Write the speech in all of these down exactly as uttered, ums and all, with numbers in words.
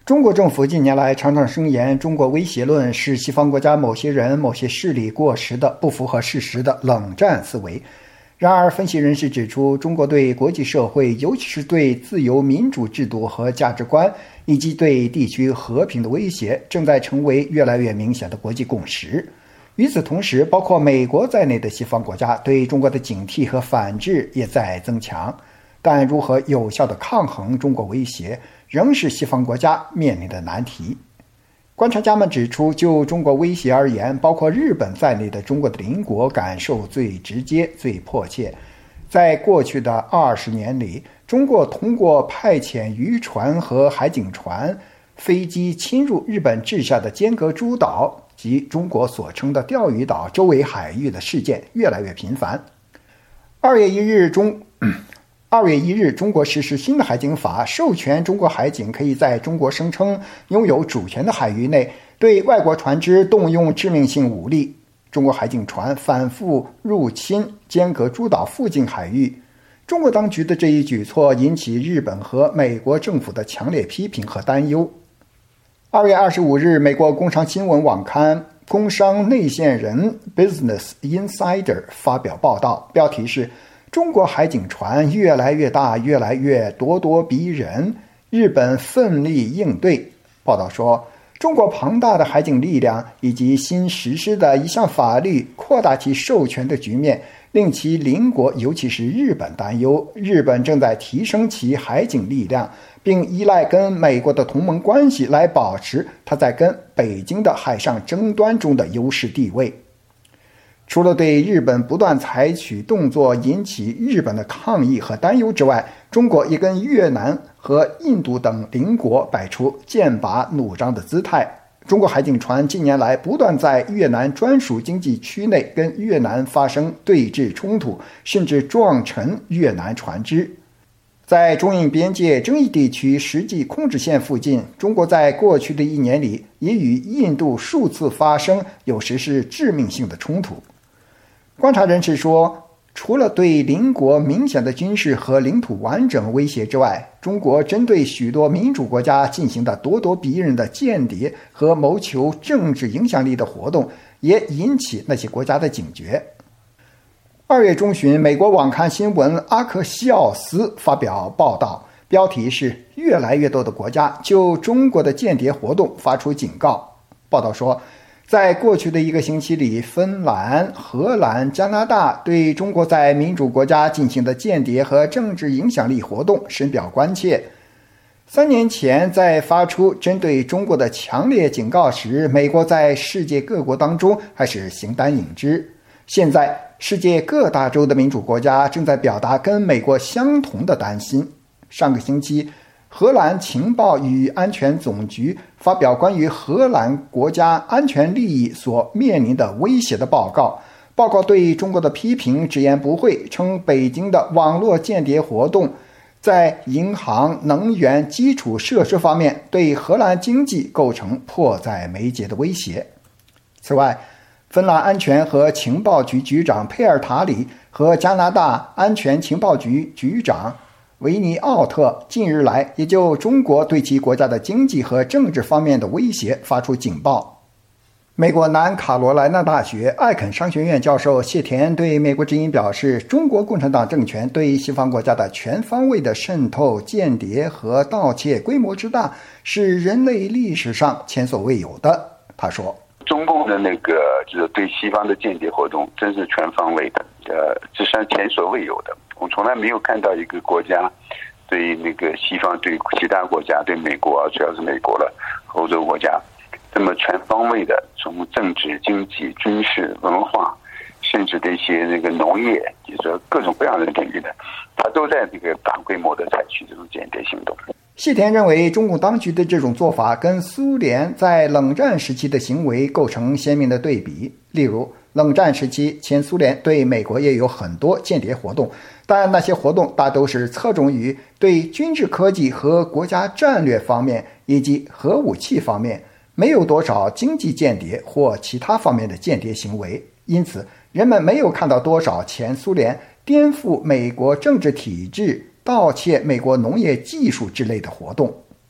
中国政府近年来常常声言中国威胁论是西方国家某些人某些势力过时的不符合事实的冷战思维。然而分析人士指出，中国对国际社会尤其是对自由民主制度和价值观以及对地区和平的威胁正在成为越来越明显的国际共识。与此同时，包括美国在内的西方国家对中国的警惕和反制也在增强，但如何有效地抗衡中国威胁仍是西方国家面临的难题。观察家们指出，就中国威胁而言，包括日本在内的中国的邻国感受最直接、最迫切。在过去的二十年里，中国通过派遣渔船和海警船、飞机侵入日本治下的尖阁诸岛及中国所称的钓鱼岛周围海域的事件越来越频繁。二月一日中。二月一日，中国实施新的海警法，授权中国海警可以在中国声称拥有主权的海域内对外国船只动用致命性武力。中国海警船反复入侵尖阁诸岛附近海域，中国当局的这一举措引起日本和美国政府的强烈批评和担忧。二月二十五日，美国工商新闻网刊工商内线人 Business Insider 发表报道，标题是中国海警船越来越大，越来越咄咄逼人，日本奋力应对。报道说，中国庞大的海警力量以及新实施的一项法律扩大其授权的局面，令其邻国尤其是日本担忧，日本正在提升其海警力量，并依赖跟美国的同盟关系来保持它在跟北京的海上争端中的优势地位。除了对日本不断采取动作引起日本的抗议和担忧之外，中国也跟越南和印度等邻国摆出剑拔弩张的姿态。中国海警船近年来不断在越南专属经济区内跟越南发生对峙冲突，甚至撞沉越南船只。在中印边界争议地区实际控制线附近，中国在过去的一年里也与印度数次发生有时是致命性的冲突。观察人士说，除了对邻国明显的军事和领土完整威胁之外，中国针对许多民主国家进行的咄咄逼人的间谍和谋求政治影响力的活动，也引起那些国家的警觉。二月中旬，美国网刊新闻阿克西奥斯发表报道，标题是越来越多的国家就中国的间谍活动发出警告。报道说，在过去的一个星期里，芬兰、荷兰、加拿大对中国在民主国家进行的间谍和政治影响力活动深表关切。三年前，在发出针对中国的强烈警告时，美国在世界各国当中还是形单影只。现在，世界各大洲的民主国家正在表达跟美国相同的担心。上个星期，荷兰情报与安全总局发表关于荷兰国家安全利益所面临的威胁的报告。报告对中国的批评直言不讳，称北京的网络间谍活动在银行、能源、基础设施方面对荷兰经济构成迫在眉睫的威胁。此外，芬兰安全和情报局局长佩尔塔里和加拿大安全情报局局长维尼奥特近日来也就中国对其国家的经济和政治方面的威胁发出警报。美国南卡罗来纳大学艾肯商学院教授谢田对美国之音表示，中国共产党政权对西方国家的全方位的渗透、间谍和盗窃规模之大是人类历史上前所未有的。他说， 中共的那个就是对西方的间谍活动真是全方位的，呃，这是前所未有的。我从来没有看到一个国家对那个西方、对其他国家、对美国，主要是美国了，欧洲国家，这么全方位的，从政治、经济、军事、文化，甚至的一些那个农业，就是说各种各样的领域的，他都在这个大规模的采取这种间谍行动。 谢田认为，中共当局的这种做法跟苏联在冷战时期的行为构成鲜明的对比。例如，冷战时期，前苏联对美国也有很多间谍活动，但那些活动大都是侧重于对军事科技和国家战略方面以及核武器方面，没有多少经济间谍或其他方面的间谍行为。因此，人们没有看到多少前苏联颠覆美国政治体制、盗窃美国农业技术之类的活动。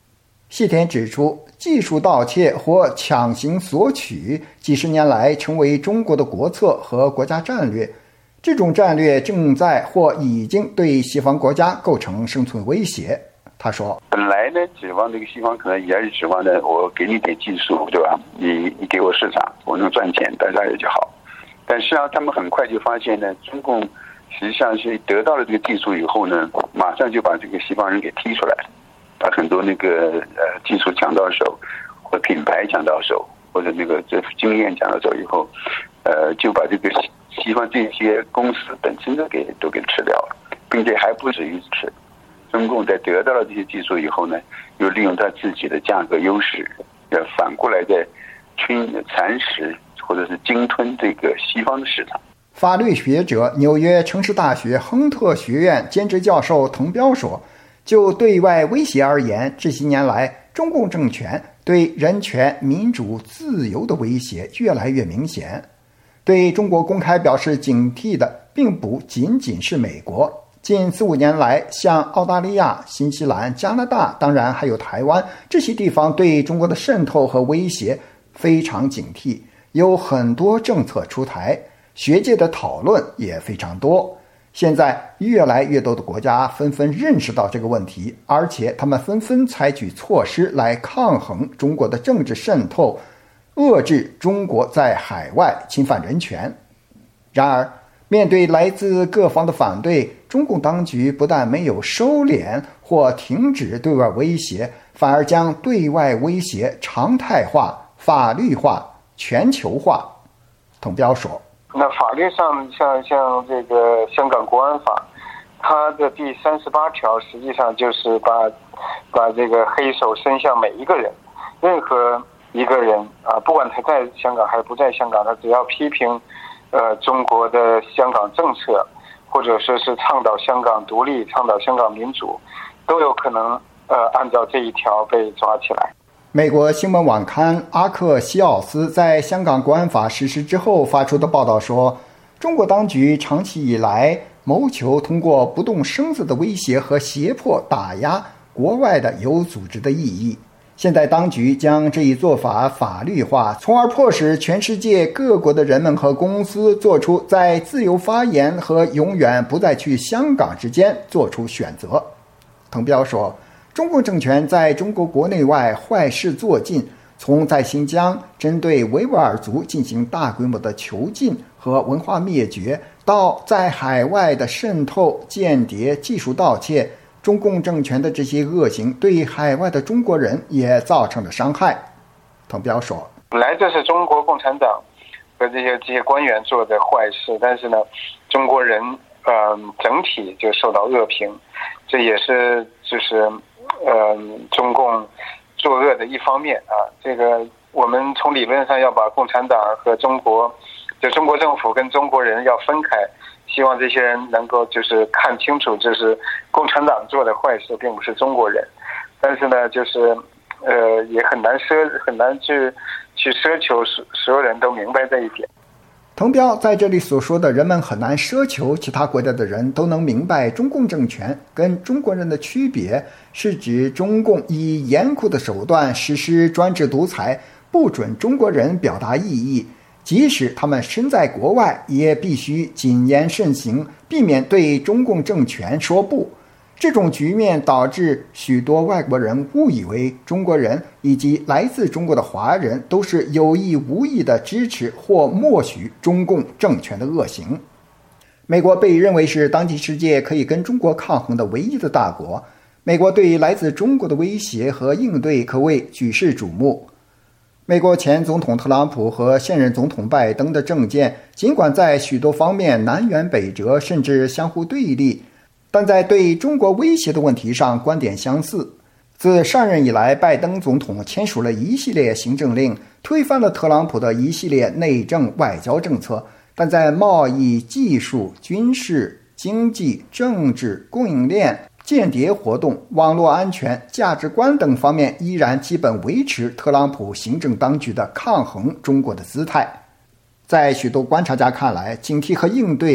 谢田指出，技术盗窃或强行索取几十年来成为中国的国策和国家战略，这种战略正在或已经对西方国家构成生存威胁。他说， 本来呢指望这个西方可能也是指望呢，我给你点技术，对吧？你你给我市场，我能赚钱，大家也就好。但实际上他们很快就发现呢，中共实际上是得到了这个技术以后呢，马上就把这个西方人给踢出来了，把很多那个呃技术抢到手，或者品牌抢到手，或者那个这经验抢到手以后，呃就把这个西方这些公司本身都给都给吃掉了，并且还不止于此。中共在得到了这些技术以后呢，又利用他自己的价格优势，呃，反过来在侵蚕食或者是鲸吞这个西方的市场。 法律学者、纽约城市大学亨特学院兼职教授滕彪说，就对外威胁而言，这些年来中共政权对人权、民主、自由的威胁越来越明显。对中国公开表示警惕的并不仅仅是美国，近四五年来，像澳大利亚、新西兰、加拿大，当然还有台湾，这些地方对中国的渗透和威胁非常警惕，有很多政策出台，学界的讨论也非常多。现在越来越多的国家纷纷认识到这个问题，而且他们纷纷采取措施来抗衡中国的政治渗透，遏制中国在海外侵犯人权。然而，面对来自各方的反对，中共当局不但没有收敛或停止对外威胁，反而将对外威胁常态化、法律化、全球化。滕彪说， 那法律上像像这个香港国安法，它的第三十八条实际上就是把把这个黑手伸向每一个人，任何一个人啊，不管他在香港还是不在香港，他只要批评呃中国的香港政策，或者说是倡导香港独立、倡导香港民主，都有可能呃按照这一条被抓起来。 美国新闻网刊阿克西奥斯在香港国安法实施之后发出的报道说，中国当局长期以来谋求通过不动声色的威胁和胁迫打压国外的有组织的异议。现在当局将这一做法法律化，从而迫使全世界各国的人们和公司做出在自由发言和永远不再去香港之间做出选择。滕彪说，中共政权在中国国内外坏事做尽，从在新疆针对维吾尔族进行大规模的囚禁和文化灭绝，到在海外的渗透、间谍、技术盗窃，中共政权的这些恶行对海外的中国人也造成了伤害。滕彪说， 本来这是中国共产党和这些这些官员做的坏事，但是呢，中国人呃整体就受到恶评，这也是就是呃中共作恶的一方面啊。这个我们从理论上要把共产党和中国，就中国政府跟中国人要分开，希望这些人能够就是看清楚，这是共产党做的坏事，并不是中国人。但是呢，就是呃也很难奢很难去去奢求所有人都明白这一点。 滕彪在这里所说的人们很难奢求其他国家的人都能明白中共政权跟中国人的区别，是指中共以严酷的手段实施专制独裁，不准中国人表达异议，即使他们身在国外，也必须谨言慎行，避免对中共政权说不。这种局面导致许多外国人误以为中国人以及来自中国的华人都是有意无意地支持或默许中共政权的恶行。美国被认为是当今世界可以跟中国抗衡的唯一的大国，美国对来自中国的威胁和应对可谓举世瞩目。美国前总统特朗普和现任总统拜登的政见尽管在许多方面南辕北辙，甚至相互对立，但在对中国威胁的问题上观点相似。自上任以来，拜登总统签署了一系列行政令，推翻了特朗普的一系列内政外交政策，但在贸易、技术、军事、经济、政治、供应链、间谍活动、网络安全、价值观等方面依然基本维持特朗普行政当局的抗衡中国的姿态。在许多观察家看来，警惕和应对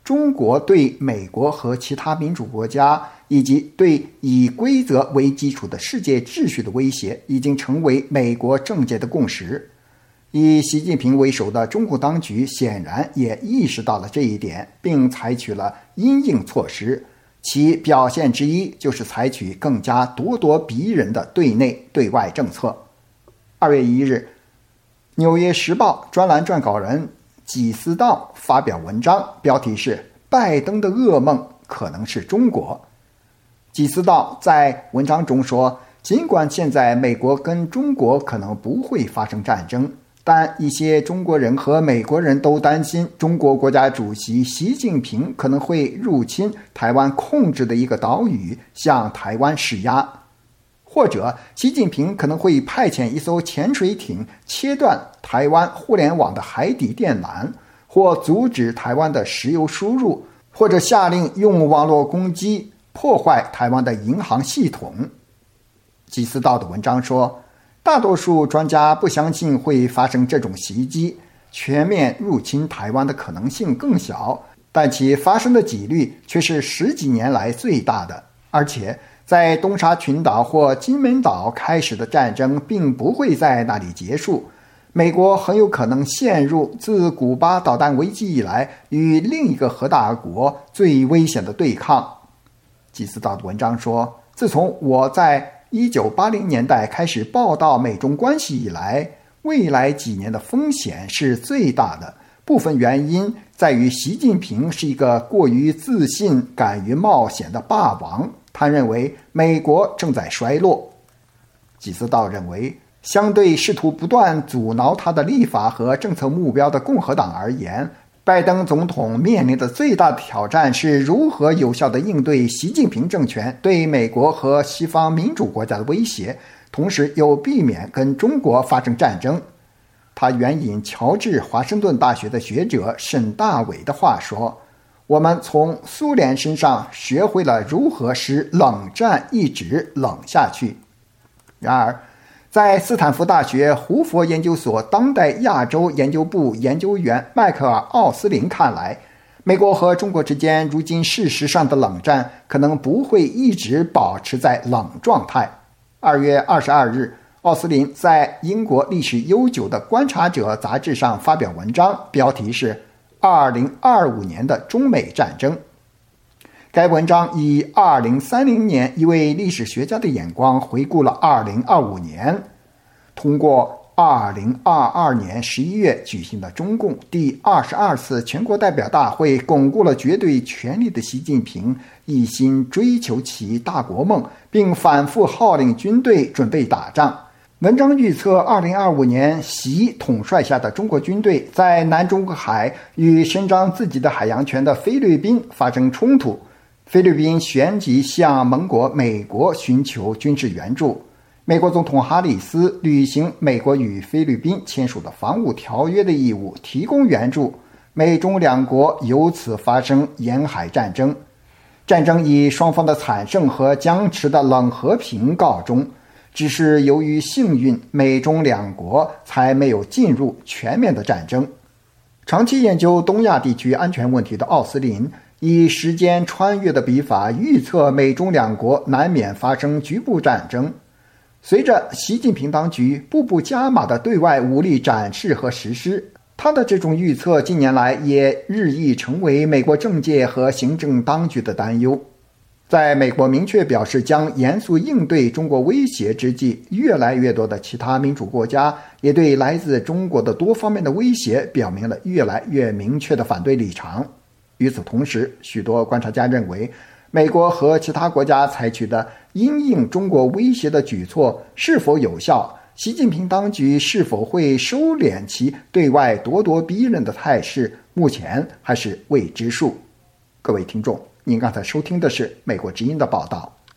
中国对美国和其他民主国家以及对以规则为基础的世界秩序的威胁已经成为美国政界的共识。以习近平为首的中共当局显然也意识到了这一点，并采取了因应措施，其表现之一就是采取更加咄咄逼人的对内对外政策。二月一日，《纽约时报》专栏撰稿人纪思道发表文章，标题是“拜登的噩梦可能是中国”。纪思道在文章中说，尽管现在美国跟中国可能不会发生战争，但一些中国人和美国人都担心中国国家主席习近平可能会入侵台湾控制的一个岛屿，向台湾施压，或者习近平可能会派遣一艘潜水艇切断台湾互联网的海底电缆，或阻止台湾的石油输入，或者下令用网络攻击破坏台湾的银行系统。纪思道的文章说，大多数专家不相信会发生这种袭击，全面入侵台湾的可能性更小，但其发生的几率却是十几年来最大的。而且在东沙群岛或金门岛开始的战争并不会在那里结束，美国很有可能陷入自古巴导弹危机以来与另一个核大国最危险的对抗。纪思道的文章说，自从我在一九八零年代开始报道美中关系以来，未来几年的风险是最大的。部分原因在于习近平是一个过于自信、敢于冒险的霸王，他认为美国正在衰落。纪思道认为，相对试图不断阻挠他的立法和政策目标的共和党而言，拜登总统面临的最大的挑战是如何有效地应对习近平政权对美国和西方民主国家的威胁，同时又避免跟中国发生战争。他援引乔治华盛顿大学的学者沈大伟的话说，我们从苏联身上学会了如何使冷战一直冷下去。然而在斯坦福大学胡佛研究所当代亚洲研究部研究员迈克尔·奥斯林看来，美国和中国之间如今事实上的冷战可能不会一直保持在冷状态。二月二十二日，奥斯林在英国历史悠久的《观察者》杂志上发表文章，标题是二零二五年的中美战争。该文章以二零三零年一位历史学家的眼光回顾了二零二五年，通过二零二二年十一月举行的中共第二十二次全国代表大会，巩固了绝对权力的习近平一心追求其大国梦，并反复号令军队准备打仗。文章预测二零二五年习统帅下的中国军队在南中国海与伸张自己的海洋权的菲律宾发生冲突，菲律宾旋即向盟国美国寻求军事援助，美国总统哈里斯履行美国与菲律宾签署的防务条约的义务，提供援助，美中两国由此发生沿海战争。战争以双方的惨胜和僵持的冷和平告终，只是由于幸运，美中两国才没有进入全面的战争。长期研究东亚地区安全问题的奥斯林以时间穿越的笔法预测美中两国难免发生局部战争。随着习近平当局步步加码的对外武力展示和实施，他的这种预测近年来也日益成为美国政界和行政当局的担忧。在美国明确表示将严肃应对中国威胁之际，越来越多的其他民主国家也对来自中国的多方面的威胁表明了越来越明确的反对立场。与此同时，许多观察家认为，美国和其他国家采取的因应中国威胁的举措是否有效，习近平当局是否会收敛其对外咄咄逼人的态势，目前还是未知数。各位听众，您刚才收听的是美国之音的报道。